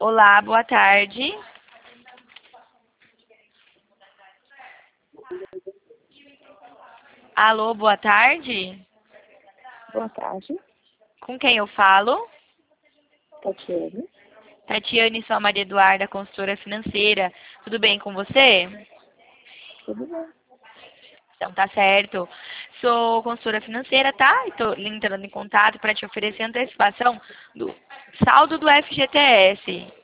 Olá, boa tarde. Alô, boa tarde. Boa tarde, Com quem eu falo? Tatiana. Tatiane, sou a Maria Eduarda, consultora financeira. Tudo bem com você? Tudo bem? Então tá certo. Sou consultora financeira, tá? Estou entrando em contato para te oferecer antecipação do saldo do FGTS.